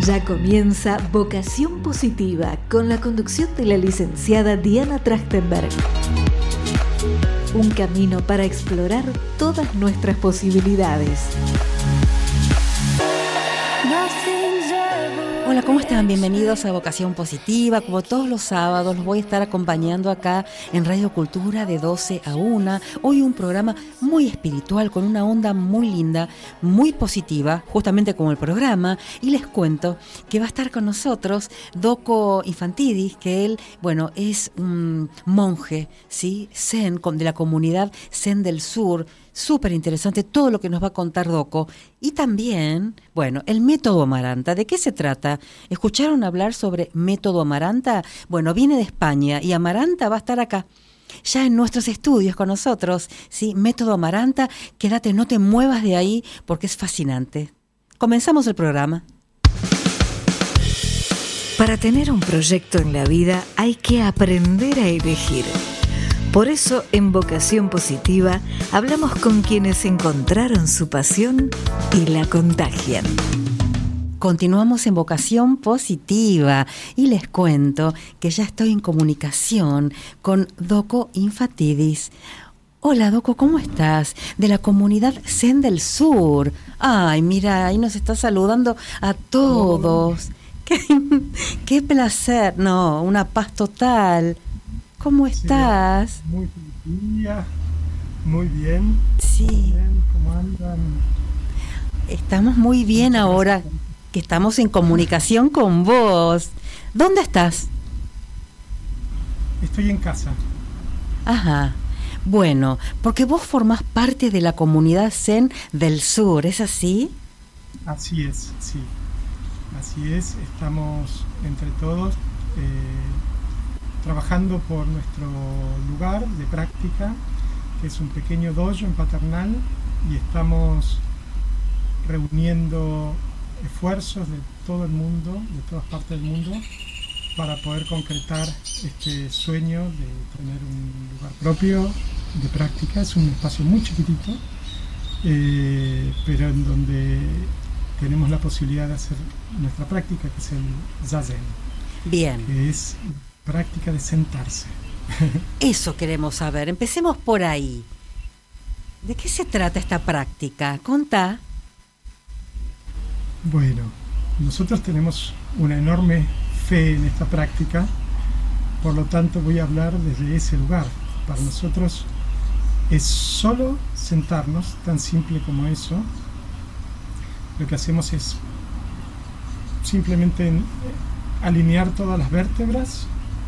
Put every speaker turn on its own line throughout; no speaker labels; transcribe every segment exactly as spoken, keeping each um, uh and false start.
Ya comienza Vocación Positiva con la conducción de la licenciada Diana Trachtenberg. Un camino para explorar todas nuestras posibilidades.
Hola, ¿cómo están? Bienvenidos a Vocación Positiva. Como todos los sábados, los voy a estar acompañando acá en Radio Cultura de doce a una. Hoy un programa muy espiritual, con una onda muy linda, muy positiva, justamente como el programa. Y les cuento que va a estar con nosotros Doko Infantidis, que él, bueno, es un monje, ¿sí? Zen, de la comunidad Zen del Sur. Súper interesante todo lo que nos va a contar Doko. Y también, bueno, el método Amaranta. ¿De qué se trata? ¿Escucharon hablar sobre método Amaranta? Bueno, viene de España y Amaranta va a estar acá, ya en nuestros estudios con nosotros. Sí, método Amaranta, quédate, no te muevas de ahí porque es fascinante. Comenzamos el programa.
Para tener un proyecto en la vida hay que aprender a elegir. Por eso, en Vocación Positiva, hablamos con quienes encontraron su pasión y la contagian.
Continuamos en Vocación Positiva y les cuento que ya estoy en comunicación con Doko Infantidis. Hola, Doko, ¿cómo estás? De la comunidad Zen del Sur. Ay, mira, ahí nos está saludando a todos. Qué, qué placer. No, una paz total. ¿Cómo estás?
Sí, muy bien, muy bien.
Sí.
Muy bien, ¿cómo andan?
Estamos muy bien ahora que estamos en comunicación con vos. ¿Dónde estás?
Estoy en casa.
Ajá. Bueno, porque vos formás parte de la comunidad Zen del Sur, ¿es así?
Así es, sí. Así es, estamos entre todos eh, trabajando por nuestro lugar de práctica, que es un pequeño dojo en Paternal, y estamos reuniendo esfuerzos de todo el mundo, de todas partes del mundo, para poder concretar este sueño de tener un lugar propio de práctica. Es un espacio muy chiquitito, eh, pero en donde tenemos la posibilidad de hacer nuestra práctica, que es el Zazen.
Bien.
Que es práctica de sentarse.
Eso queremos saber. Empecemos por ahí. ¿De qué se trata esta práctica? Contá.
Bueno, nosotros tenemos una enorme fe en esta práctica, por lo tanto voy a hablar desde ese lugar. Para nosotros es solo sentarnos, tan simple como eso. Lo que hacemos es simplemente alinear todas las vértebras,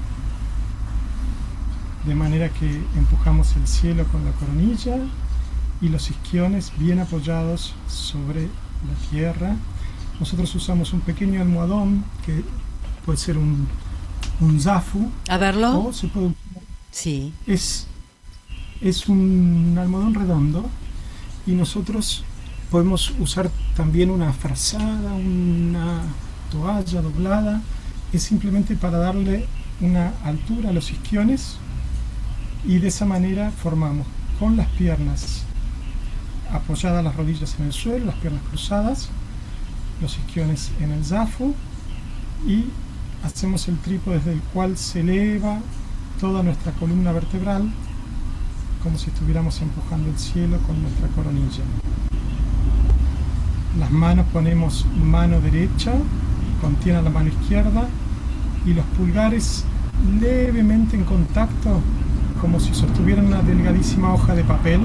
de manera que empujamos el cielo con la coronilla y los isquiones bien apoyados sobre la tierra. Nosotros usamos un pequeño almohadón que puede ser un, un zafu.
A verlo.
O se puede,
sí.
Es, es un almohadón redondo y nosotros podemos usar también una frazada, una toalla doblada. Es simplemente para darle una altura a los isquiones y de esa manera formamos con las piernas apoyadas las rodillas en el suelo, las piernas cruzadas, los isquiones en el zafu, y hacemos el trípode desde el cual se eleva toda nuestra columna vertebral, como si estuviéramos empujando el cielo con nuestra coronilla. Las manos ponemos mano derecha, contiene la mano izquierda, y los pulgares levemente en contacto, como si sostuvieran una delgadísima hoja de papel.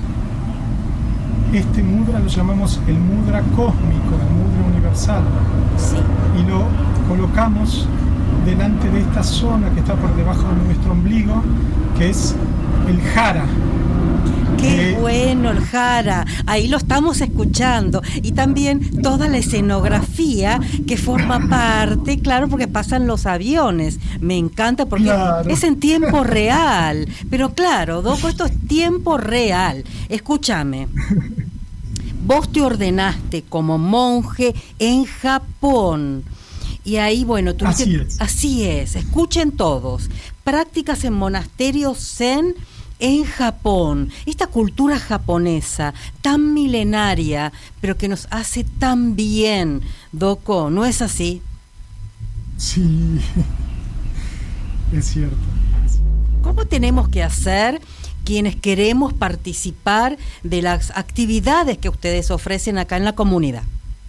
Este mudra lo llamamos el mudra cósmico, el mudra universal.
Sí.
Y lo colocamos delante de esta zona que está por debajo de nuestro ombligo, que es el jara.
¡Qué
Eh,
bueno el jara! Ahí lo estamos escuchando. Y también toda la escenografía que forma parte, claro, porque pasan los aviones. Me encanta porque
claro.
Es en tiempo real. Pero claro, Doko, esto es tiempo real. Escúchame. Vos te ordenaste como monje en Japón. Y ahí, bueno, tú
así es.
Así es. Escuchen todos. Prácticas en monasterios zen en Japón, esta cultura japonesa tan milenaria, pero que nos hace tan bien, Doko, ¿no es así?
Sí, es cierto.
¿Cómo tenemos que hacer quienes queremos participar de las actividades que ustedes ofrecen acá en la comunidad?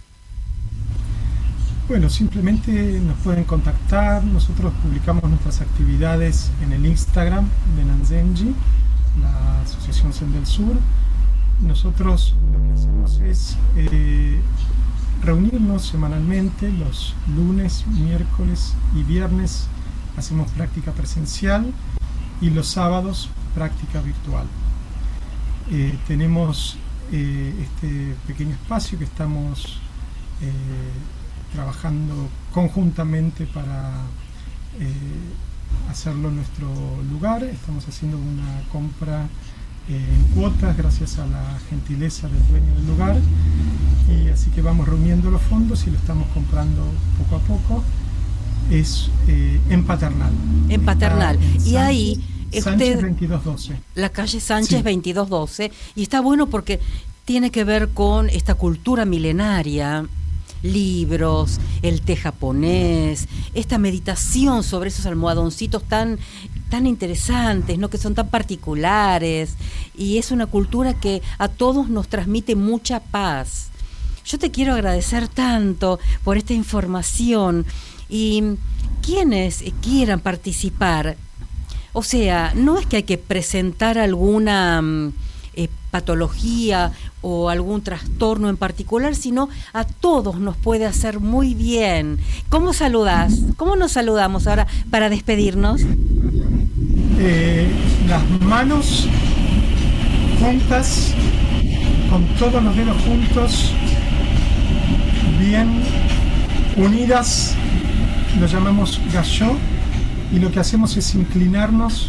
Bueno, simplemente nos pueden contactar. Nosotros publicamos nuestras actividades en el Instagram de Nanzenji, la Asociación Zen del Sur. Nosotros lo que hacemos es eh, reunirnos semanalmente los lunes, miércoles y viernes. Hacemos práctica presencial y los sábados práctica virtual. Eh, tenemos eh, este pequeño espacio que estamos eh, trabajando conjuntamente para eh, hacerlo en nuestro lugar. Estamos haciendo una compra eh, en cuotas gracias a la gentileza del dueño del lugar, y así que vamos reuniendo los fondos y lo estamos comprando poco a poco. Es eh, en Paternal.
En Paternal. En
y
Sánchez, ahí
Sánchez
usted,
veintidós doce.
La calle Sánchez, sí. veintidós doce. Y está bueno porque tiene que ver con esta cultura milenaria, libros, el té japonés, esta meditación sobre esos almohadoncitos tan, tan interesantes, ¿no? Que son tan particulares, y es una cultura que a todos nos transmite mucha paz. Yo te quiero agradecer tanto por esta información, y quienes quieran participar, o sea, no es que hay que presentar alguna eh, patología o algún trastorno en particular, sino a todos nos puede hacer muy bien. ¿Cómo saludás? ¿Cómo nos saludamos ahora para despedirnos?
Eh, las manos juntas, con todos los dedos juntos, bien unidas, lo llamamos gassho, y lo que hacemos es inclinarnos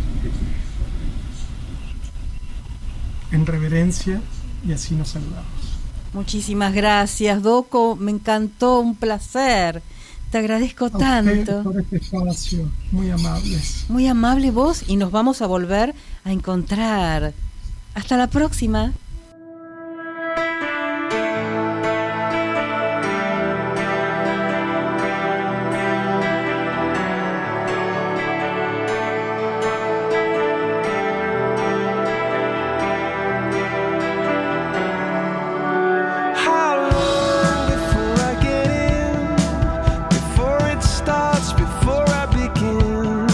en reverencia, y así nos saludamos.
Muchísimas gracias, Doko, me encantó, un placer. Te agradezco a tanto.
Por este espacio, muy amables.
Muy amable vos, y nos vamos a volver a encontrar. Hasta la próxima.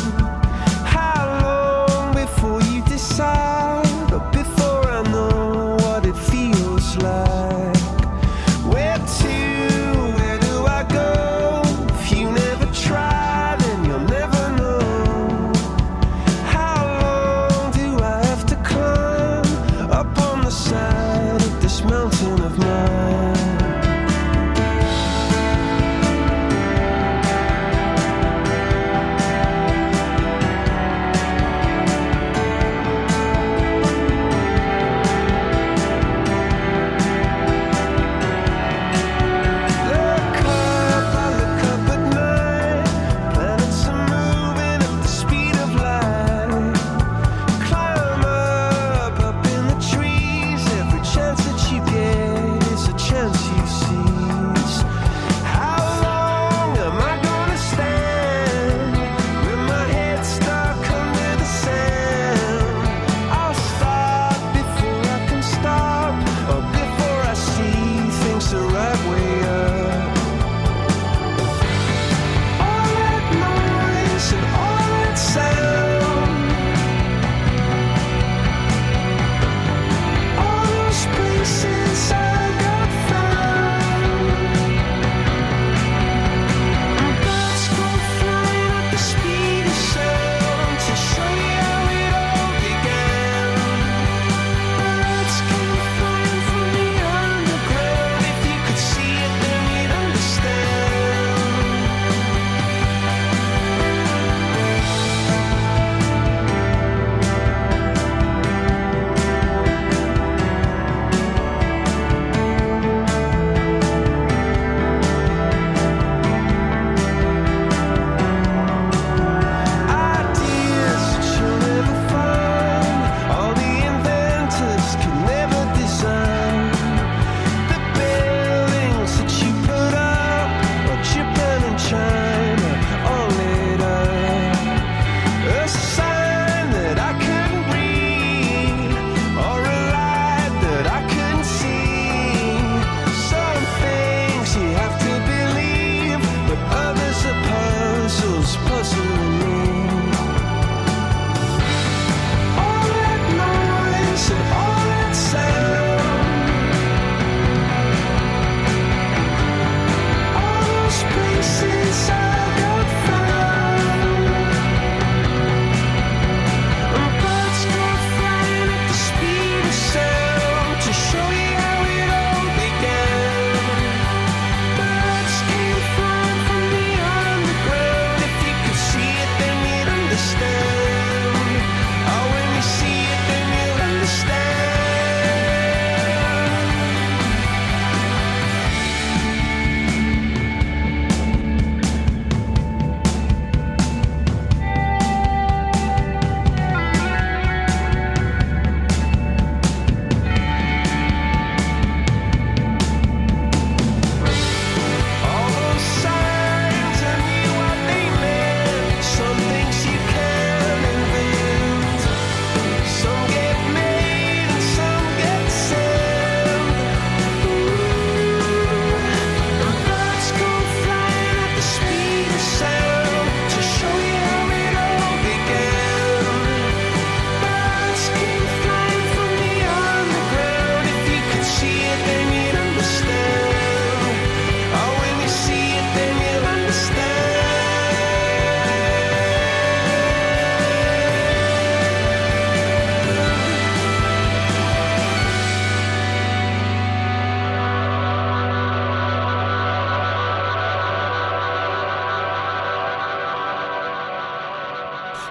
Before I know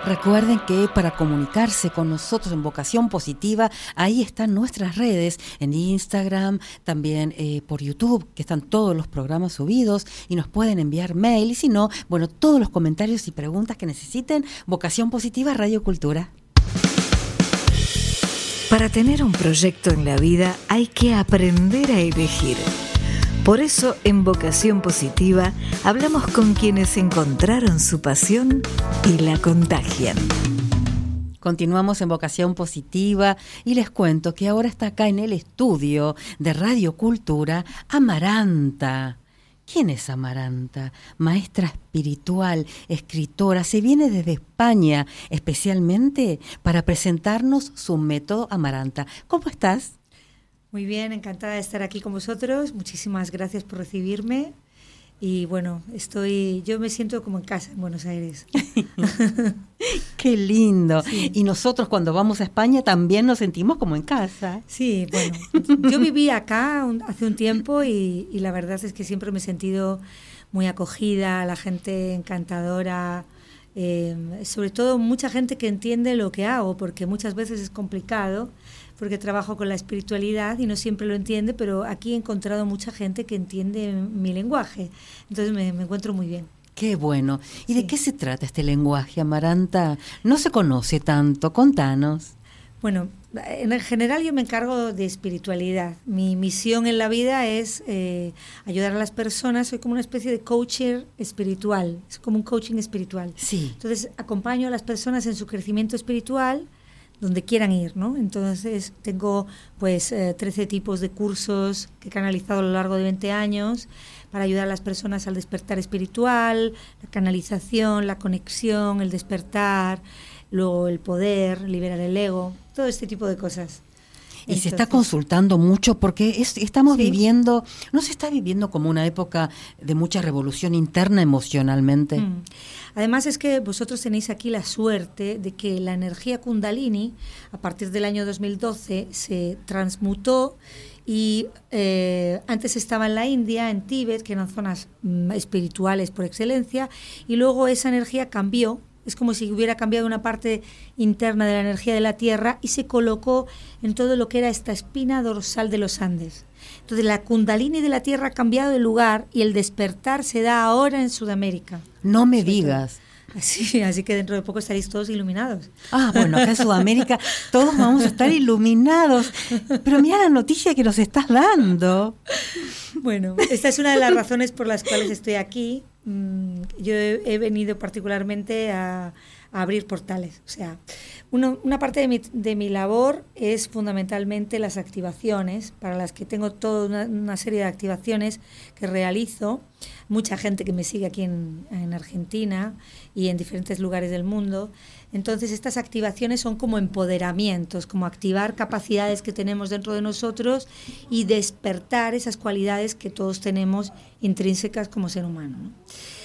Recuerden que para comunicarse con nosotros en Vocación Positiva, ahí están nuestras redes, en Instagram, también eh, por YouTube, que están todos los programas subidos, y nos pueden enviar mail, y si no, bueno, todos los comentarios y preguntas que necesiten, Vocación Positiva Radio Cultura.
Para tener un proyecto en la vida hay que aprender a elegir. Por eso, en Vocación Positiva, hablamos con quienes encontraron su pasión y la contagian.
Continuamos en Vocación Positiva y les cuento que ahora está acá en el estudio de Radio Cultura Amaranta. ¿Quién es Amaranta? Maestra espiritual, escritora, se viene desde España especialmente para presentarnos su método Amaranta. ¿Cómo estás?
Muy bien, encantada de estar aquí con vosotros. Muchísimas gracias por recibirme. Y bueno, estoy, yo me siento como en casa en Buenos Aires.
¡Qué lindo!
Sí.
Y nosotros cuando vamos a España también nos sentimos como en casa.
Sí, bueno, yo viví acá un, hace un tiempo y, y la verdad es que siempre me he sentido muy acogida, la gente encantadora, eh, sobre todo mucha gente que entiende lo que hago, porque muchas veces es complicado, porque trabajo con la espiritualidad y no siempre lo entiende, pero aquí he encontrado mucha gente que entiende mi lenguaje, entonces me, me encuentro muy bien.
¡Qué bueno! ¿Y
Sí.
de qué se trata este lenguaje, Amaranta? No se conoce tanto, contanos.
Bueno, en general yo me encargo de espiritualidad. Mi misión en la vida es eh, ayudar a las personas. Soy como una especie de coacher espiritual, es como un coaching espiritual.
Sí.
Entonces acompaño a las personas en su crecimiento espiritual, donde quieran ir, ¿no? Entonces tengo pues eh, trece tipos de cursos que he canalizado a lo largo de veinte años para ayudar a las personas al despertar espiritual, la canalización, la conexión, el despertar, luego el poder, liberar el ego, todo este tipo de cosas.
Y
Entonces,
se está consultando mucho porque es, estamos
Sí.
viviendo, no se está viviendo como una época de mucha revolución interna emocionalmente.
Mm. Además es que vosotros tenéis aquí la suerte de que la energía Kundalini, a partir del año dos mil doce, se transmutó y eh, antes estaba en la India, en Tíbet, que eran zonas mm, espirituales por excelencia, y luego esa energía cambió. Es como si hubiera cambiado una parte interna de la energía de la Tierra y se colocó en todo lo que era esta espina dorsal de los Andes. Entonces la Kundalini de la Tierra ha cambiado de lugar y el despertar se da ahora en Sudamérica.
No me digas.
Así, así que dentro de poco estaréis todos iluminados.
Ah, bueno, acá en Sudamérica todos vamos a estar iluminados. Pero mira la noticia que nos estás dando.
Bueno, esta es una de las razones por las cuales estoy aquí. Yo he, he venido particularmente a, a abrir portales. O sea, uno, una parte de mi, de mi labor es fundamentalmente las activaciones, para las que tengo toda una, una serie de activaciones que realizo. Mucha gente que me sigue aquí en, en Argentina y en diferentes lugares del mundo. Entonces estas activaciones son como empoderamientos, como activar capacidades que tenemos dentro de nosotros y despertar esas cualidades que todos tenemos intrínsecas como ser humano, ¿no?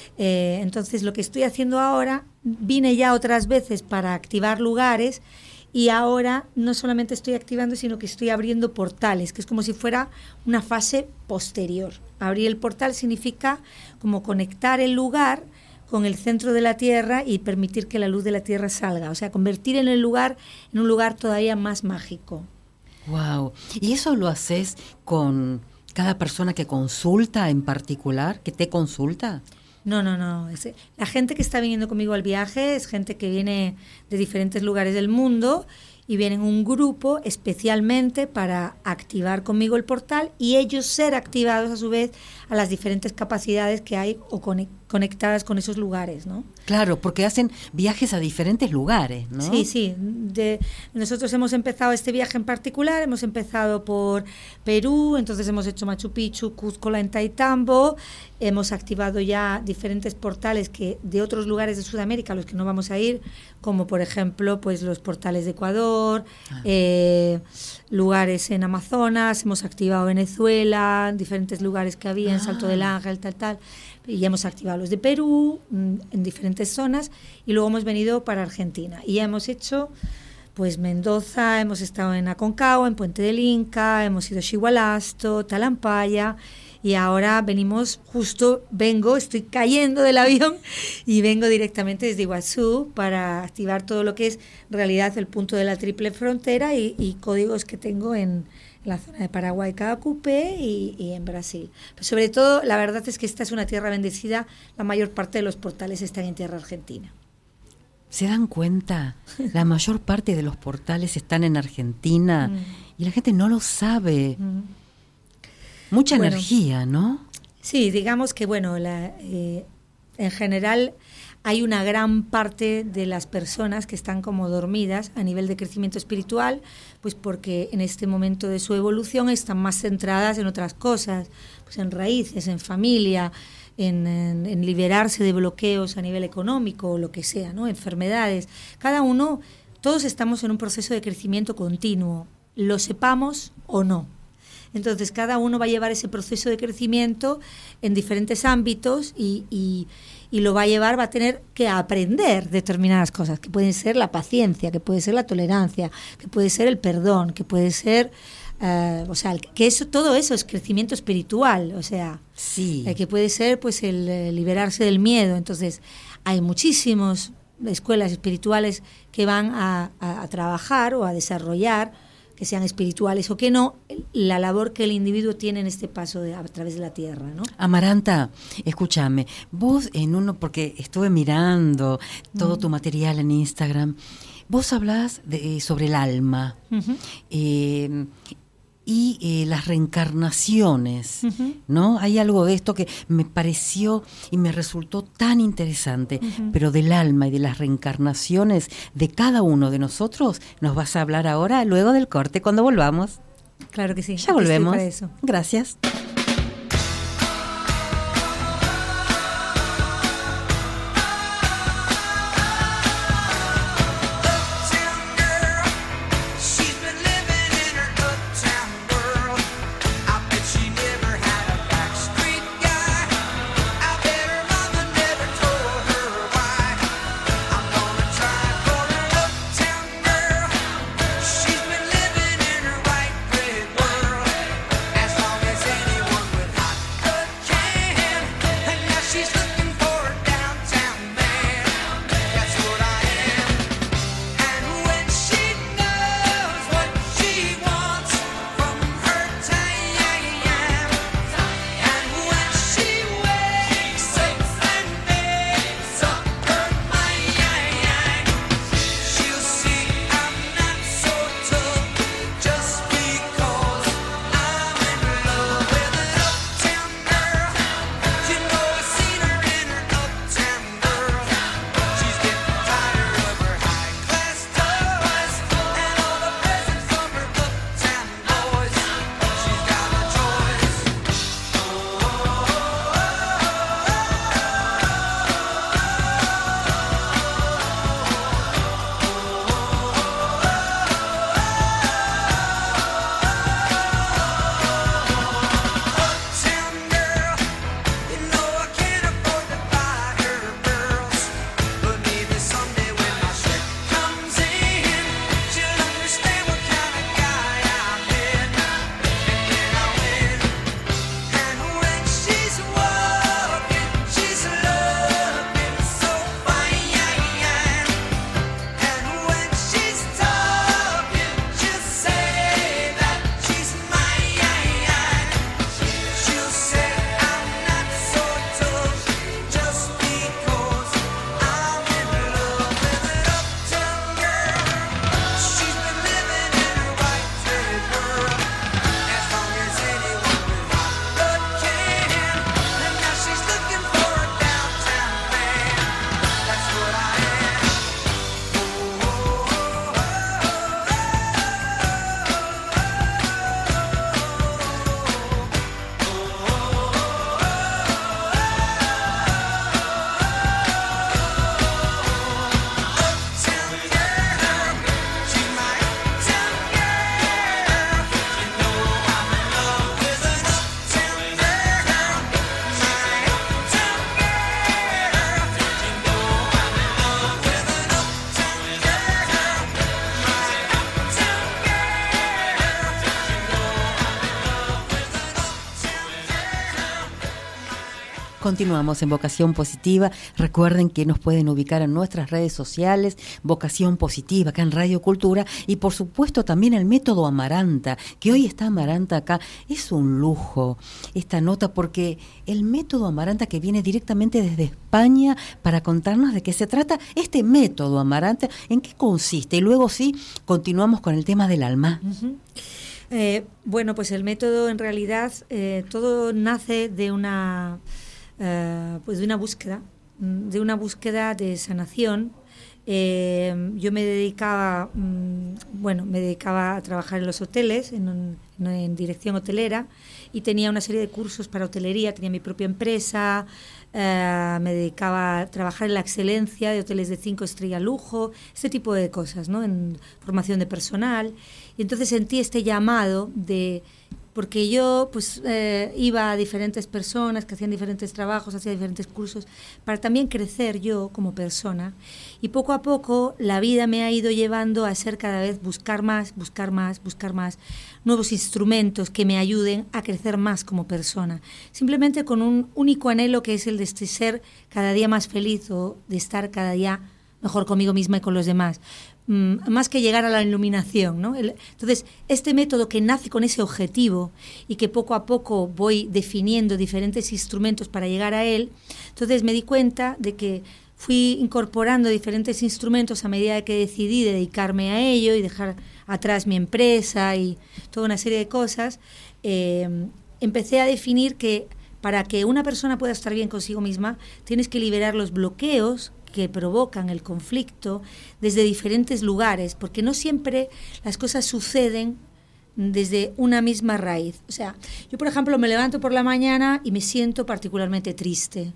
Eh, entonces lo que estoy haciendo ahora, vine ya otras veces para activar lugares y ahora no solamente estoy activando, sino que estoy abriendo portales, que es como si fuera una fase posterior. Abrir el portal significa como conectar el lugar con el centro de la Tierra y permitir que la luz de la Tierra salga, o sea, convertir en el lugar en un lugar todavía más mágico.
Wow. ¿Y eso lo haces con cada persona que consulta en particular, que te consulta?
No, no, no. Es, la gente que está viniendo conmigo al viaje es gente que viene de diferentes lugares del mundo y vienen un grupo especialmente para activar conmigo el portal y ellos ser activados a su vez a las diferentes capacidades que hay o conectadas con esos lugares, ¿no?
Claro, porque hacen viajes a diferentes lugares, ¿no?
Sí, sí. De, nosotros hemos empezado este viaje en particular, hemos empezado por Perú, entonces hemos hecho Machu Picchu, Cuzco, Ollantaytambo, hemos activado ya diferentes portales que de otros lugares de Sudamérica a los que no vamos a ir, como por ejemplo pues los portales de Ecuador, ah. eh, lugares en Amazonas, hemos activado Venezuela, diferentes lugares que había, en Salto del Ángel, tal, tal, y hemos activado los de Perú, en diferentes zonas, y luego hemos venido para Argentina, y ya hemos hecho pues Mendoza, hemos estado en Aconcagua, en Puente del Inca, hemos ido a Chihualasto, Talampaya, y ahora venimos, justo vengo, estoy cayendo del avión y vengo directamente desde Iguazú para activar todo lo que es en realidad el punto de la triple frontera y, y códigos que tengo en la zona de Paraguay, Caacupé y, y en Brasil. Pero sobre todo, la verdad es que esta es una tierra bendecida, la mayor parte de los portales están en tierra argentina.
¿Se dan cuenta? La mayor parte de los portales están en Argentina mm. y la gente no lo sabe. Mm. Mucha bueno, energía, ¿no?
Sí, digamos que, bueno, la, eh, en general hay una gran parte de las personas que están como dormidas a nivel de crecimiento espiritual, pues porque en este momento de su evolución están más centradas en otras cosas, pues en raíces, en familia, en, en, en liberarse de bloqueos a nivel económico o lo que sea, ¿no? Enfermedades. Cada uno, todos estamos en un proceso de crecimiento continuo, lo sepamos o no. Entonces, cada uno va a llevar ese proceso de crecimiento en diferentes ámbitos y, y, y lo va a llevar, va a tener que aprender determinadas cosas, que pueden ser la paciencia, que puede ser la tolerancia, que puede ser el perdón, que puede ser, uh, o sea, que eso, todo eso es crecimiento espiritual, o sea,
sí.
eh, que puede ser pues el eh, liberarse del miedo. Entonces, hay muchísimas escuelas espirituales que van a, a, a trabajar o a desarrollar, que sean espirituales o que no, la labor que el individuo tiene en este paso de, a través de la tierra, ¿no?
Amaranta, escúchame, vos en uno, porque estuve mirando todo mm. tu material en Instagram, vos hablás de, sobre el alma uh-huh. eh, y eh, las reencarnaciones, uh-huh. ¿no? Hay algo de esto que me pareció y me resultó tan interesante, uh-huh. pero del alma y de las reencarnaciones de cada uno de nosotros nos vas a hablar ahora, luego del corte, cuando volvamos.
Claro que sí.
Ya volvemos.
Estoy para eso.
Gracias.
As long as any
Continuamos en Vocación Positiva. Recuerden que nos pueden ubicar en nuestras redes sociales, Vocación Positiva, acá en Radio Cultura, y por supuesto también el método Amaranta, que hoy está Amaranta acá. Es un lujo esta nota, porque el método Amaranta, que viene directamente desde España para contarnos de qué se trata este método Amaranta, en qué consiste, y luego sí, continuamos con el tema del alma.
Uh-huh. Eh, bueno, pues el método en realidad eh, todo nace de una eh, pues de una búsqueda, de una búsqueda de sanación. Eh, yo me dedicaba, mmm, bueno, me dedicaba a trabajar en los hoteles, en, un, en dirección hotelera, y tenía una serie de cursos para hotelería, tenía mi propia empresa, eh, me dedicaba a trabajar en la excelencia de hoteles de cinco estrellas lujo, este tipo de cosas, ¿no? En formación de personal. Y entonces sentí este llamado de... porque yo pues eh, iba a diferentes personas que hacían diferentes trabajos, hacía diferentes cursos, para también crecer yo como persona. Y poco a poco la vida me ha ido llevando a ser cada vez buscar más, buscar más, buscar más, nuevos instrumentos que me ayuden a crecer más como persona. Simplemente con un único anhelo, que es el de ser cada día más feliz, o de estar cada día mejor conmigo misma y con los demás. Más que llegar a la iluminación, ¿no? El, entonces, este método que nace con ese objetivo y que poco a poco voy definiendo diferentes instrumentos para llegar a él, entonces me di cuenta de que fui incorporando diferentes instrumentos a medida que decidí dedicarme a ello y dejar atrás mi empresa y toda una serie de cosas. Eh, empecé a definir que para que una persona pueda estar bien consigo misma, tienes que liberar los bloqueos que provocan el conflicto desde diferentes lugares, porque no siempre las cosas suceden desde una misma raíz. O sea, yo por ejemplo me levanto por la mañana y me siento particularmente triste.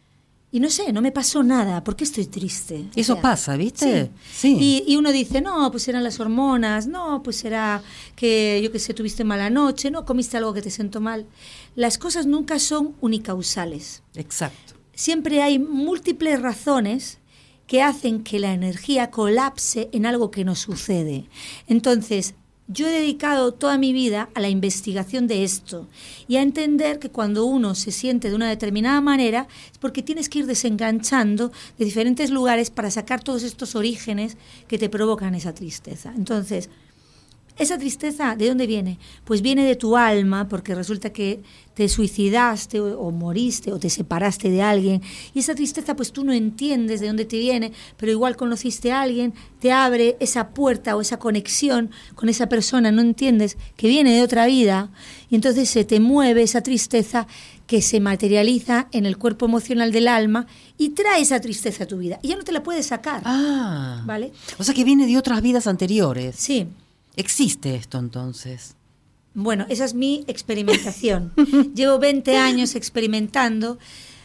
Y no sé, no me pasó nada. ¿Por qué estoy triste?
Eso
o sea,
pasa, ¿viste?
Sí.
Sí.
Y, y uno dice, no, pues eran las hormonas, no, pues será que, yo qué sé, tuviste mala noche, no, comiste algo que te sentó mal. Las cosas nunca son unicausales.
Exacto.
Siempre hay múltiples razones que hacen que la energía colapse en algo que nos sucede. Entonces, yo he dedicado toda mi vida a la investigación de esto y a entender que cuando uno se siente de una determinada manera es porque tienes que ir desenganchando de diferentes lugares para sacar todos estos orígenes que te provocan esa tristeza. Entonces, ¿esa tristeza de dónde viene? Pues viene de tu alma, porque resulta que te suicidaste o, o moriste o te separaste de alguien, y esa tristeza pues tú no entiendes de dónde te viene, pero igual conociste a alguien, te abre esa puerta o esa conexión con esa persona, no entiendes que viene de otra vida, y entonces se te mueve esa tristeza que se materializa en el cuerpo emocional del alma y trae esa tristeza a tu vida, y ya no te la puedes sacar.
Ah,
¿vale?
O sea que viene de otras vidas anteriores.
Sí.
¿Existe esto entonces?
Bueno, esa es mi experimentación. Llevo veinte años experimentando,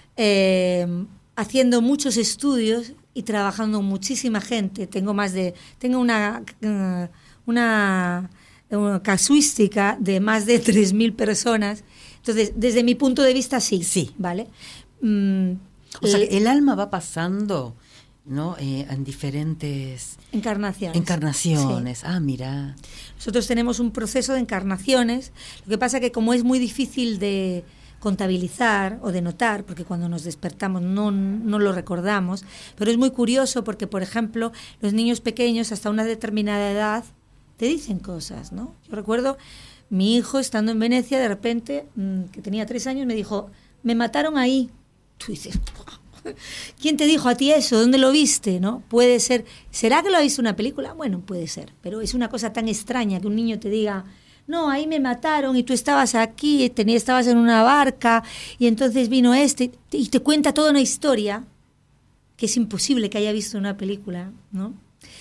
eh, haciendo muchos estudios y trabajando con muchísima gente. Tengo más de, tengo una, uh, una, una casuística de más de tres mil personas. Entonces, desde mi punto de vista, sí.
Sí.
¿Vale? Mm,
o sea, que el alma va pasando, ¿no? Eh, en diferentes
encarnaciones.
Encarnaciones.
Sí.
Ah, mira.
Nosotros tenemos un proceso de encarnaciones. Lo que pasa que como es muy difícil de contabilizar o de notar, porque cuando nos despertamos no, no lo recordamos, pero es muy curioso porque, por ejemplo, los niños pequeños hasta una determinada edad te dicen cosas, ¿no? Yo recuerdo mi hijo estando en Venecia, de repente, que tenía tres años, me dijo, me mataron ahí. Tú dices, ¿quién te dijo a ti eso? ¿Dónde lo viste? ¿No? Puede ser, ¿será que lo ha visto en una película? Bueno, puede ser, pero es una cosa tan extraña que un niño te diga, no, ahí me mataron y tú estabas aquí, tenías, estabas en una barca y entonces vino este y te cuenta toda una historia que es imposible que haya visto en una película, ¿no?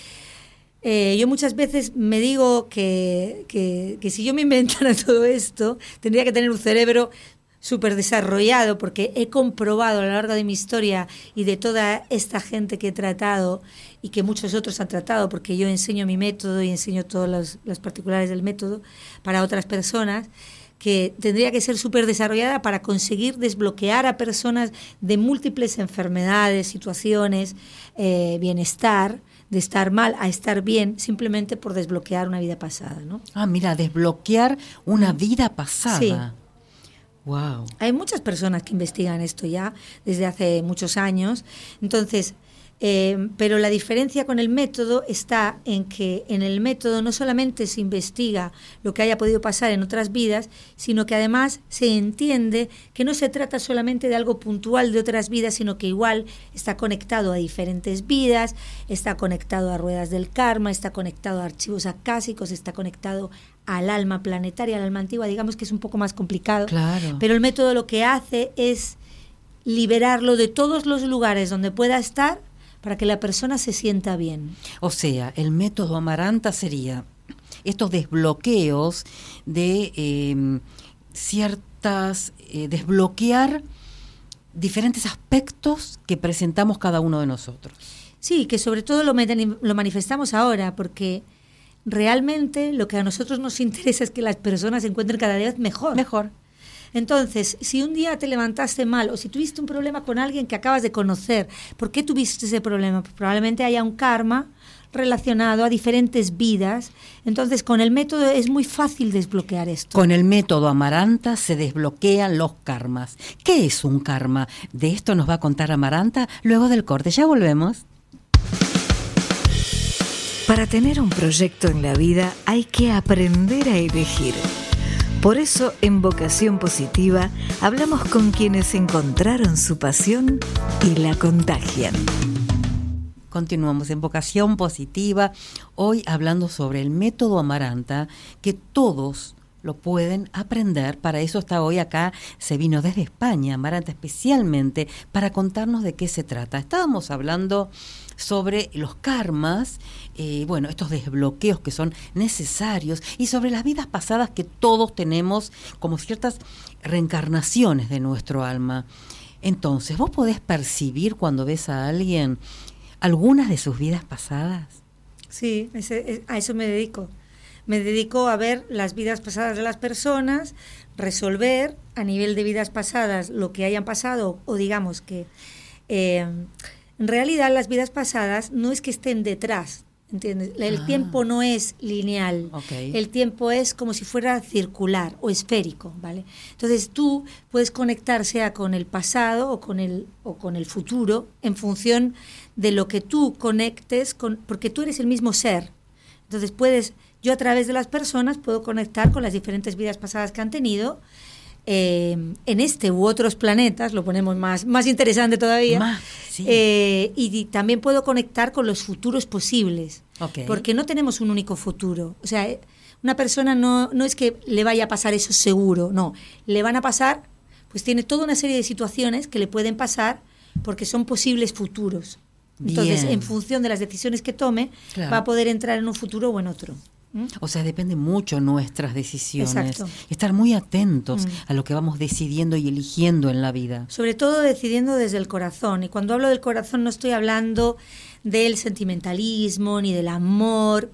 Eh, yo muchas veces me digo que, que, que si yo me inventara todo esto, tendría que tener un cerebro súper desarrollado, porque he comprobado a lo largo de mi historia y de toda esta gente que he tratado y que muchos otros han tratado, porque yo enseño mi método y enseño todas las, las particulares del método para otras personas, que tendría que ser súper desarrollada para conseguir desbloquear a personas de múltiples enfermedades, situaciones, eh, bienestar, de estar mal a estar bien, simplemente por desbloquear una vida pasada, ¿no?
Ah, mira, desbloquear una vida pasada.
Sí.
Wow.
Hay muchas personas que investigan esto ya desde hace muchos años. Entonces, eh, pero la diferencia con el método está en que en el método no solamente se investiga lo que haya podido pasar en otras vidas, sino que además se entiende que no se trata solamente de algo puntual de otras vidas, sino que igual está conectado a diferentes vidas, está conectado a ruedas del karma, está conectado a archivos acásicos, está conectado al alma planetaria, al alma antigua. Digamos que es un poco más complicado,
Claro.
pero el método lo que hace es liberarlo de todos los lugares donde pueda estar para que la persona se sienta bien.
O sea, el método Amaranta sería estos desbloqueos de eh, ciertas, eh, desbloquear diferentes aspectos que presentamos cada uno de nosotros.
Sí, que sobre todo lo, lo manifestamos ahora, porque realmente lo que a nosotros nos interesa es que las personas se encuentren cada vez mejor.
Mejor.
Entonces, si un día te levantaste mal o si tuviste un problema con alguien que acabas de conocer, ¿por qué tuviste ese problema? Pues probablemente haya un karma relacionado a diferentes vidas. Entonces, con el método es muy fácil desbloquear esto.
Con el método Amaranta se desbloquean los karmas. ¿Qué es un karma? De esto nos va a contar Amaranta luego del corte. Ya volvemos.
Para tener un proyecto en la vida hay que aprender a elegir. Por eso, en Vocación Positiva, hablamos con quienes encontraron su pasión y la contagian.
Continuamos en Vocación Positiva, hoy hablando sobre el método Amaranta, que todos lo pueden aprender. Para eso está hoy acá, se vino desde España, Amaranta, especialmente para contarnos de qué se trata. Estábamos hablando sobre los karmas, eh, bueno, estos desbloqueos que son necesarios, y sobre las vidas pasadas que todos tenemos como ciertas reencarnaciones de nuestro alma. Entonces, ¿vos podés percibir cuando ves a alguien algunas de sus vidas pasadas?
Sí, ese, a eso me dedico. Me dedico a ver las vidas pasadas de las personas, resolver a nivel de vidas pasadas lo que hayan pasado, o digamos que eh, en realidad las vidas pasadas no es que estén detrás, ¿entiendes? El
ah.
tiempo no es lineal,
Okay.
El tiempo es como si fuera circular o esférico, ¿vale? Entonces tú puedes conectar sea con el pasado o con el, o con el futuro en función de lo que tú conectes, con, porque tú eres el mismo ser. Entonces puedes, yo a través de las personas puedo conectar con las diferentes vidas pasadas que han tenido, eh, en este u otros planetas, lo ponemos más, más interesante todavía,
Más, sí.
eh, y, y también puedo conectar con los futuros posibles,
Okay.
porque no tenemos un único futuro. O sea, una persona no, no es que le vaya a pasar eso seguro, no, le van a pasar, pues tiene toda una serie de situaciones que le pueden pasar porque son posibles futuros. Entonces,
Bien.
en función de las decisiones que tome,
Claro.
va a poder entrar en un futuro o en otro. ¿Mm?
O sea, depende mucho nuestras decisiones.
Exacto.
Estar muy atentos
Mm.
a lo que vamos decidiendo y eligiendo en la vida.
Sobre todo decidiendo desde el corazón. Y cuando hablo del corazón no estoy hablando del sentimentalismo, ni del amor,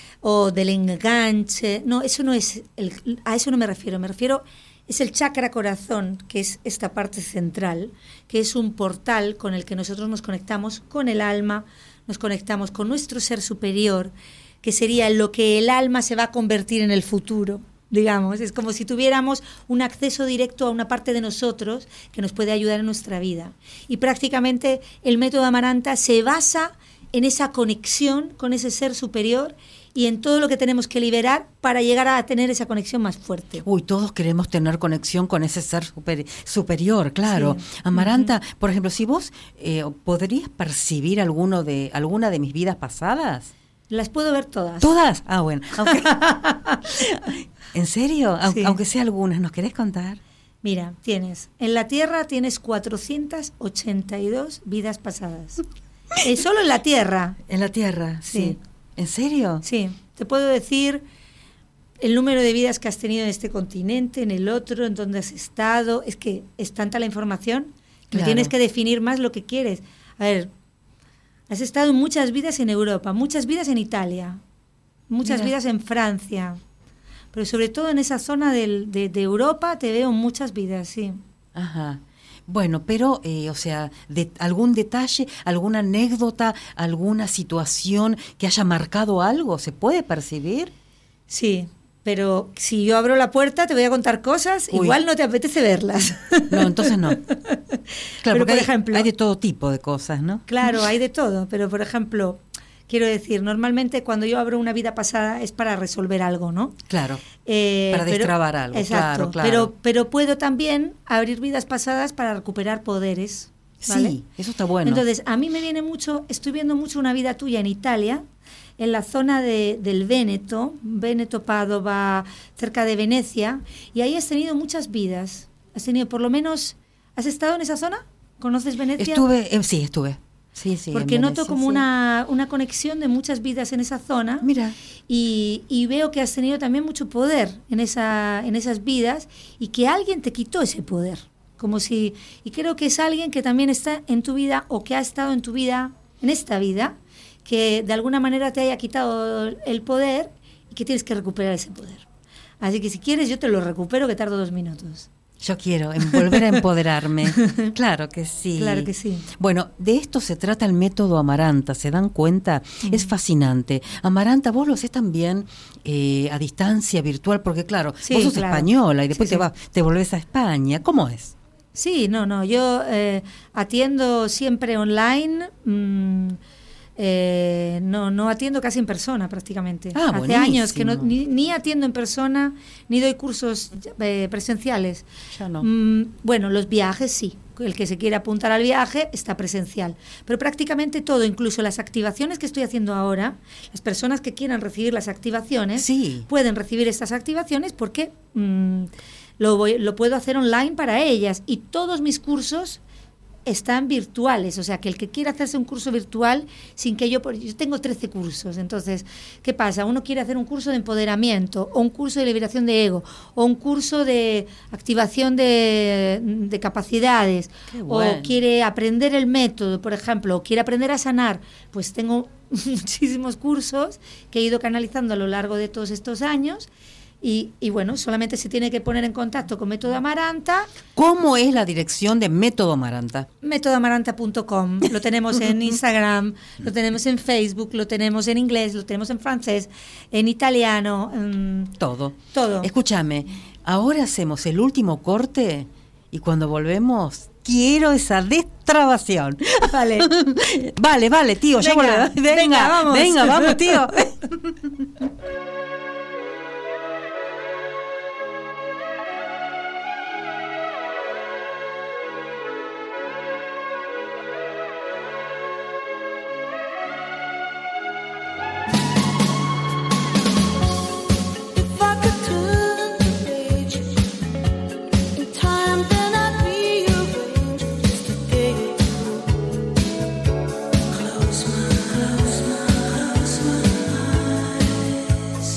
o del enganche. No, eso no es el, a eso no me refiero. Me refiero, es el chakra corazón, que es esta parte central, que es un portal con el que nosotros nos conectamos con el alma, nos conectamos con nuestro ser superior, que sería lo que el alma se va a convertir en el futuro, digamos. Es como si tuviéramos un acceso directo a una parte de nosotros que nos puede ayudar en nuestra vida. Y prácticamente el método Amaranta se basa en esa conexión con ese ser superior y en todo lo que tenemos que liberar para llegar a tener esa conexión más fuerte.
Uy, todos queremos tener conexión con ese ser super, superior, claro.
Sí.
Amaranta,
Uh-huh.
por ejemplo, si vos eh, podrías percibir alguno de alguna de mis vidas pasadas.
Las puedo ver todas.
¿Todas? Ah, bueno. Aunque, ¿en serio? Aunque,
Sí.
aunque sea algunas, ¿nos querés contar?
Mira, tienes, en la Tierra tienes cuatrocientas ochenta y dos vidas pasadas. Eh, solo en la Tierra.
En la Tierra, sí.
Sí.
¿En serio?
Sí, te puedo decir el número de vidas que has tenido en este continente, en el otro, en donde has estado. Es que es tanta la información que
Claro.
tienes que definir más lo que quieres. A ver, has estado en muchas vidas en Europa, muchas vidas en Italia, muchas
Mira.
vidas en Francia, pero sobre todo en esa zona del, de, de Europa te veo muchas vidas, sí.
Ajá. Bueno, pero, eh, o sea, de, algún detalle, alguna anécdota, alguna situación que haya marcado algo, ¿se puede percibir?
Sí, Pero si yo abro la puerta, te voy a contar cosas,
Uy.
igual no te apetece verlas.
No, entonces no. Claro,
pero
porque
por
hay,
ejemplo,
hay de todo tipo de cosas, ¿no?
Claro, hay de todo, pero por ejemplo, quiero decir, normalmente cuando yo abro una vida pasada es para resolver algo, ¿no?
Claro,
Eh,
para
pero-
destrabar algo,
exacto,
claro, claro.
Pero, pero puedo también abrir vidas pasadas para recuperar poderes, ¿vale?
Sí, eso está bueno.
Entonces, a mí me viene mucho, estoy viendo mucho una vida tuya en Italia, en la zona de, del Véneto, Véneto, Padova, cerca de Venecia, y ahí has tenido muchas vidas. Has tenido, por lo menos, ¿has estado en esa zona? ¿Conoces Venecia?
Estuve, eh, sí, estuve. Sí, sí.
Porque
en
noto
Venecia,
como
sí.
una, una conexión de muchas vidas en esa zona.
Mira.
Y, y veo que has tenido también mucho poder en, esa, en esas vidas y que alguien te quitó ese poder. Como si, y creo que es alguien que también está en tu vida o que ha estado en tu vida, en esta vida, que de alguna manera te haya quitado el poder y que tienes que recuperar ese poder. Así que si quieres yo te lo recupero, que tardo dos minutos.
Yo quiero en volver a empoderarme. Claro que sí.
Claro que sí.
Bueno, de esto se trata el método Amaranta, ¿se dan cuenta? Mm. Es fascinante. Amaranta, vos lo haces también eh, a distancia virtual, porque claro,
Sí,
vos sos
claro.
española y después
Sí,
te
sí.
vas, te volvés a España. ¿Cómo es?
Sí, no, no, yo eh, atiendo siempre online, mm, eh, no, no atiendo casi en persona prácticamente.
Ah,
Hace
buenísimo.
años que no, ni, ni atiendo en persona, ni doy cursos eh, presenciales.
Ya no.
Mm, bueno, los viajes sí, el que se quiere apuntar al viaje está presencial, pero prácticamente todo, incluso las activaciones que estoy haciendo ahora, las personas que quieran recibir las activaciones,
Sí.
pueden recibir estas activaciones porque mm, lo, voy, lo puedo hacer online para ellas y todos mis cursos están virtuales, o sea que el que quiera hacerse un curso virtual sin que yo, yo tengo trece cursos, entonces, ¿qué pasa? Uno quiere hacer un curso de empoderamiento o un curso de liberación de ego o un curso de activación de, de capacidades
Qué bueno.
o quiere aprender el método, por ejemplo, o quiere aprender a sanar, pues tengo muchísimos cursos que he ido canalizando a lo largo de todos estos años. Y, y bueno, solamente se tiene que poner en contacto con Método Amaranta,
¿Cómo es la dirección de Método Amaranta?
método amaranta punto com. Lo tenemos en Instagram, lo tenemos en Facebook, lo tenemos en inglés, lo tenemos en francés, en italiano, en
Todo.
todo.
Escúchame, ahora hacemos el último corte y cuando volvemos quiero esa destrabación.
Vale.
Vale, vale, tío, ya
Venga,
volvemos.
venga,
Venga,
vamos.
venga, vamos, tío.
If I could turn the page in time, then I'd rearrange just a day or two. Close my, close my, close my eyes.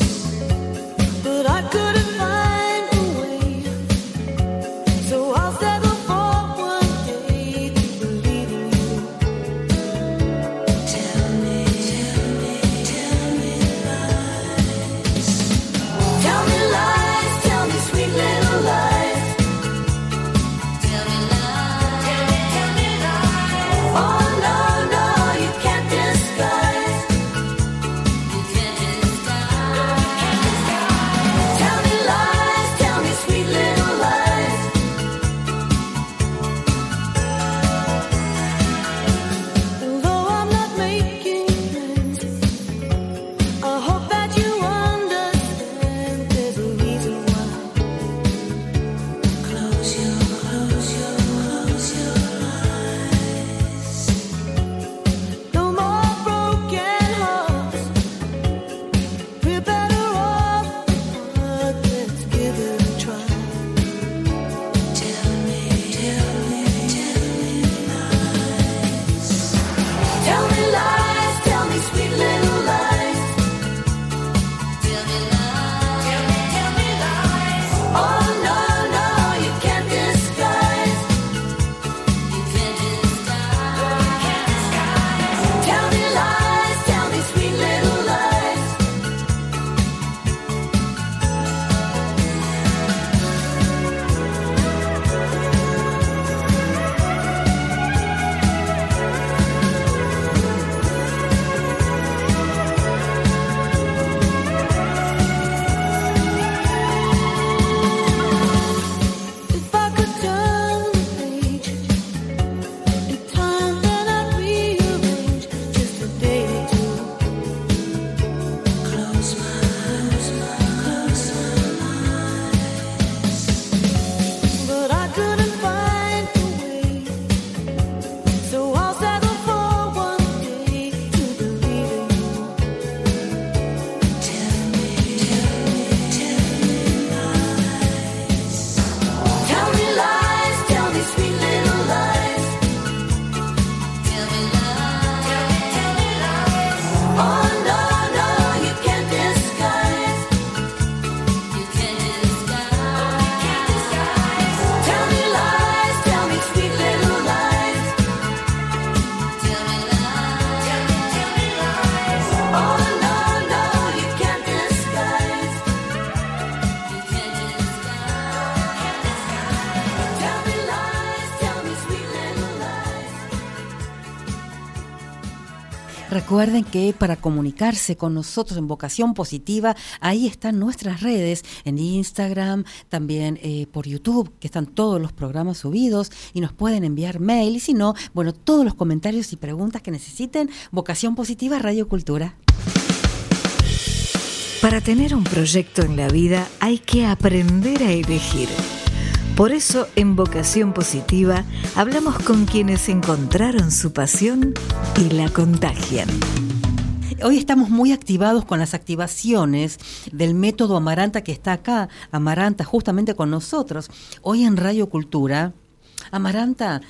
Recuerden que para comunicarse con nosotros en Vocación Positiva, ahí están nuestras redes, en Instagram, también eh, por YouTube, que están todos los programas subidos y nos pueden enviar mail. Y si no, bueno, todos los comentarios y preguntas que necesiten, Vocación Positiva Radio Cultura.
Para tener un proyecto en la vida hay que aprender a elegir. Por eso, en Vocación Positiva, hablamos con quienes encontraron su pasión y la contagian.
Hoy estamos muy activados con las activaciones del método Amaranta, que está acá, Amaranta, justamente con nosotros. Hoy en Radio Cultura, Amaranta,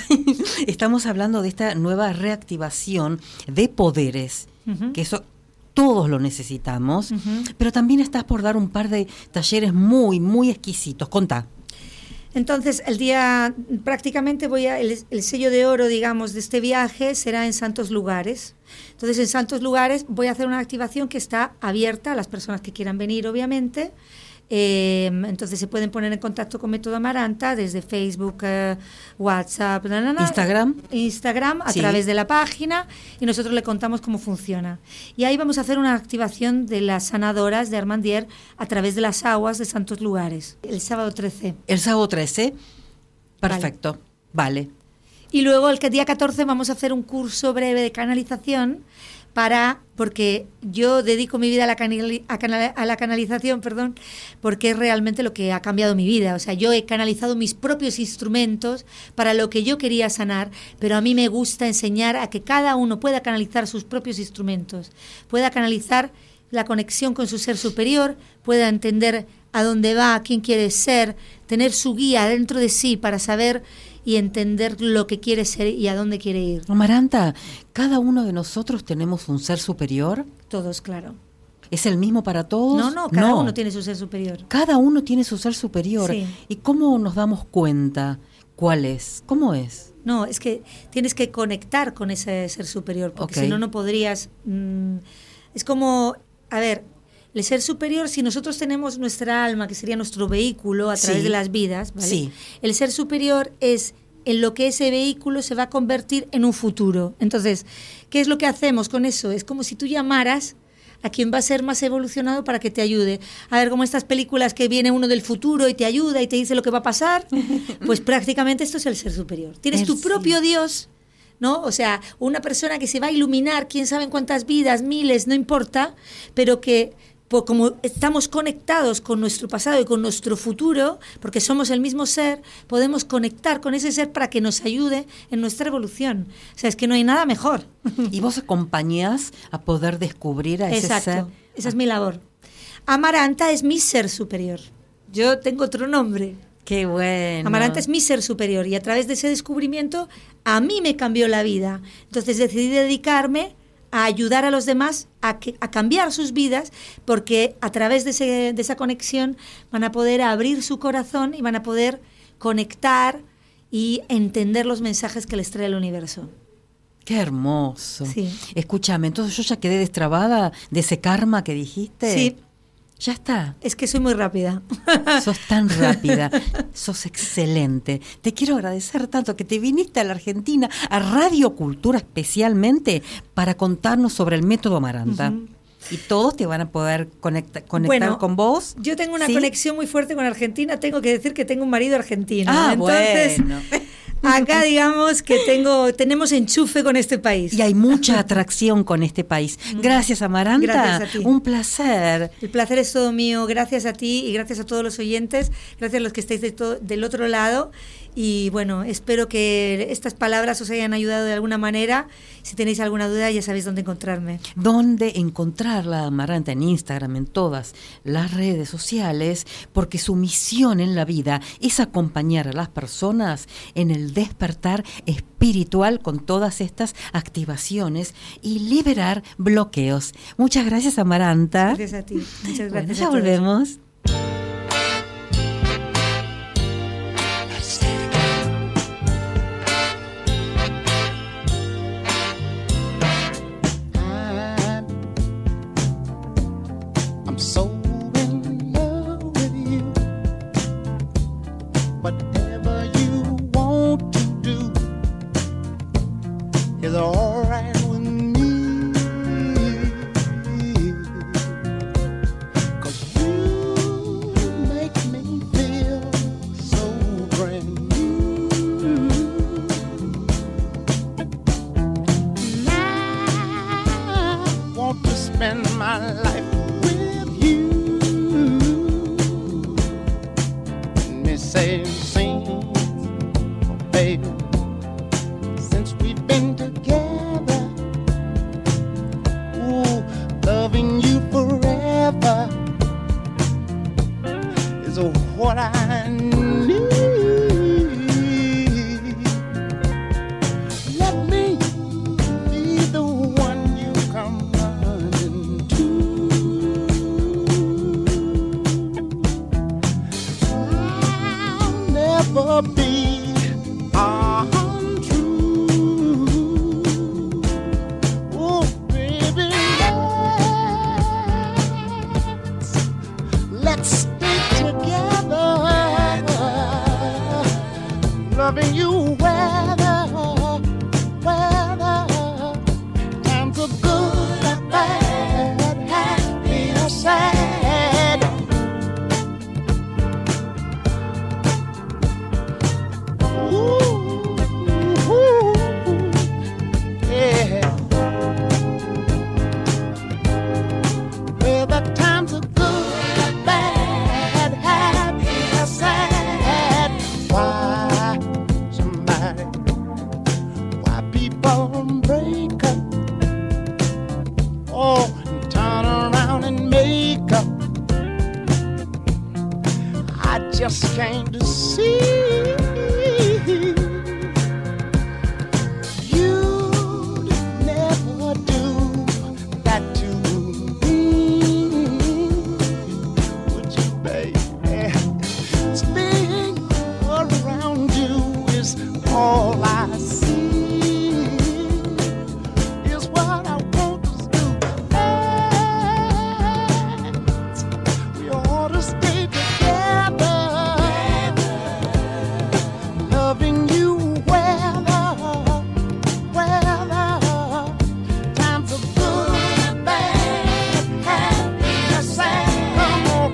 estamos hablando de esta nueva reactivación de poderes, uh-huh. que eso todos lo necesitamos, uh-huh. pero también estás por dar un par de talleres muy, muy exquisitos. Contá.
Entonces, el día, prácticamente voy a, el, el sello de oro, digamos, de este viaje será en Santos Lugares. Entonces, en Santos Lugares voy a hacer una activación que está abierta a las personas que quieran venir, obviamente. Eh, entonces, se pueden poner en contacto con Método Amaranta desde Facebook, eh, WhatsApp, na, na, na,
Instagram.
Instagram, a
sí.
través de la página, y nosotros le contamos cómo funciona. Y ahí vamos a hacer una activación de las sanadoras de Armandier a través de las aguas de Santos Lugares, el sábado trece.
El sábado trece, perfecto, vale. vale.
Y luego el día catorce vamos a hacer un curso breve de canalización para, porque yo dedico mi vida a la, canali, a, canal, a la canalización, perdón, porque es realmente lo que ha cambiado mi vida. O sea, yo he canalizado mis propios instrumentos para lo que yo quería sanar, pero a mí me gusta enseñar a que cada uno pueda canalizar sus propios instrumentos, pueda canalizar la conexión con su ser superior, pueda entender a dónde va, quién quiere ser, tener su guía dentro de sí para saber y entender lo que quiere ser y a dónde quiere ir.
Amaranta, ¿cada uno de nosotros tenemos un ser superior?
Todos, claro.
¿Es el mismo para todos?
No, no, cada
no.
uno tiene su ser superior.
Cada uno tiene su ser superior.
Sí.
¿Y cómo nos damos cuenta cuál es? ¿Cómo es?
No, es que tienes que conectar con ese ser superior, porque
okay.
si no, no podrías... Mmm, es como, a ver, el ser superior, si nosotros tenemos nuestra alma, que sería nuestro vehículo a través
sí.
de las vidas, ¿vale?
Sí.
El ser superior es en lo que ese vehículo se va a convertir en un futuro. Entonces, ¿qué es lo que hacemos con eso? Es como si tú llamaras a quien va a ser más evolucionado para que te ayude. A ver, como estas películas que viene uno del futuro y te ayuda y te dice lo que va a pasar, pues prácticamente esto es el ser superior. Tienes tu propio Dios, ¿no? O sea, una persona que se va a iluminar, quién sabe en cuántas vidas, miles, no importa, pero que por, como estamos conectados con nuestro pasado y con nuestro futuro, porque somos el mismo ser, podemos conectar con ese ser para que nos ayude en nuestra evolución. O sea, es que no hay nada mejor.
Y vos acompañás a poder descubrir a ese
Exacto,
ser.
Esa es mi labor. Amaranta es mi ser superior. Yo tengo otro nombre.
Qué bueno.
Amaranta es mi ser superior y a través de ese descubrimiento a mí me cambió la vida. Entonces decidí dedicarme a ayudar a los demás a, que, a cambiar sus vidas, porque a través de, ese, de esa conexión van a poder abrir su corazón y van a poder conectar y entender los mensajes que les trae el universo.
Qué hermoso.
Sí.
Escúchame, entonces yo ya quedé destrabada de ese karma que dijiste.
Sí.
Ya está.
Es que soy muy rápida.
Sos tan rápida, sos excelente. Te quiero agradecer tanto que te viniste a la Argentina, a Radio Cultura especialmente, para contarnos sobre el método Amaranta. Uh-huh. Y todos te van a poder conecta, conectar
bueno,
con vos.
Yo tengo una
¿sí?
conexión muy fuerte con Argentina. Tengo que decir que tengo un marido argentino.
Ah,
Entonces,
bueno.
Acá digamos que tengo, tenemos enchufe con este país.
Y hay mucha atracción con este país. Gracias, Amaranta.
Gracias a ti.
Un placer.
El placer es todo mío. Gracias a ti y gracias a todos los oyentes. Gracias a los que estáis de to- del otro lado. Y bueno, espero que estas palabras os hayan ayudado de alguna manera. Si tenéis alguna duda, ya sabéis dónde encontrarme.
¿Dónde encontrarla, Amaranta? En Instagram, en todas las redes sociales, porque su misión en la vida es acompañar a las personas en el despertar espiritual con todas estas activaciones y liberar bloqueos. Muchas gracias, Amaranta.
Gracias a ti. Muchas gracias.
Bueno, ya
a todos.
volvemos.
Is all right with me. loving you weather, weather. Times are good and bad, happy or sad. Ooh, ooh, yeah. Well, the times are good and bad, happy or sad. Why somebody, why people break up? Oh, and turn around and make up. I just can't see. You'd never do that to me, would you, baby? Spinning around you is all I see. Is what I want us to do. We ought to stay together, loving you weather, weather. Times are good and bad, happy and sad. Come on,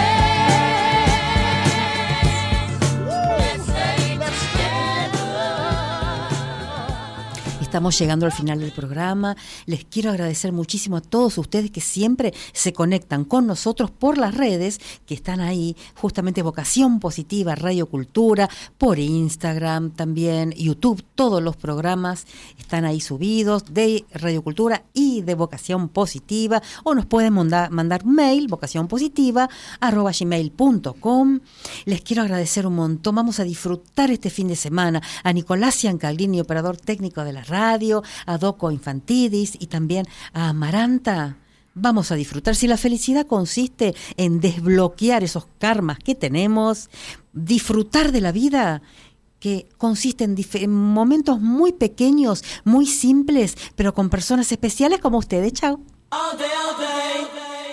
let's stay, let's stay together.
Estamos llegando al final del programa. Les quiero agradecer muchísimo a todos ustedes que siempre se conectan con nosotros por las redes, que están ahí, justamente Vocación Positiva, Radio Cultura, por Instagram también, YouTube, todos los programas están ahí subidos de Radio Cultura y de Vocación Positiva, o nos pueden mandar, mandar mail, vocacionpositiva arroba gmail punto com. Les quiero agradecer un montón. Vamos a disfrutar este fin de semana a Nicolás Ciancaldini, operador técnico de la radio, a Doco Infantidis y también a Amaranta. Vamos a disfrutar. Si la felicidad consiste en desbloquear esos karmas que tenemos, disfrutar de la vida, que consiste en, dif- en momentos muy pequeños, muy simples, pero con personas especiales como ustedes. Chao.
All day, all day.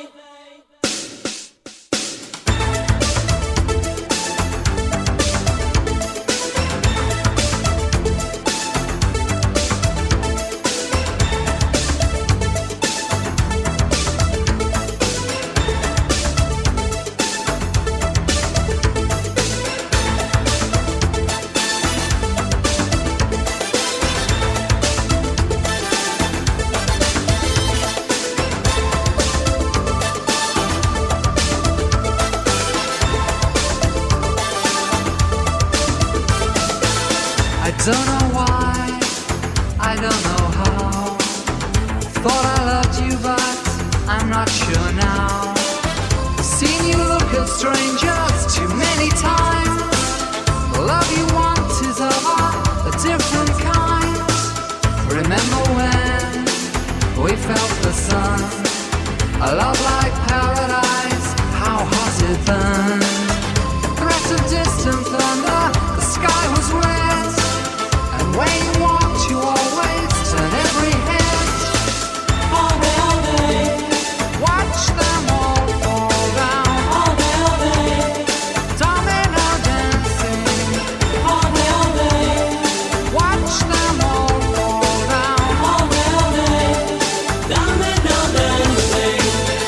Don't know why, I don't know how. Thought I loved you, but I'm not sure now. Seen you look at strangers too many times. The love you want is of a different kind. Remember when we felt the sun? A love like paradise, how hot it burned. Threat of distant thunder, the sky was red. When you walk, you always turn every head. All day, all day. Watch them all fall down. All day, all day. Domino dancing. All day, all day. Watch them all fall down. All day, all day. Domino dancing.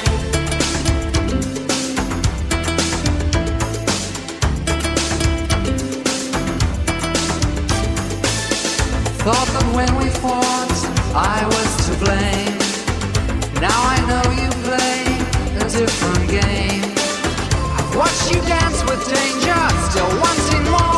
Thought that when we fought, I was to blame. Now I know you play a different game. I've watched you dance with danger, still wanting more.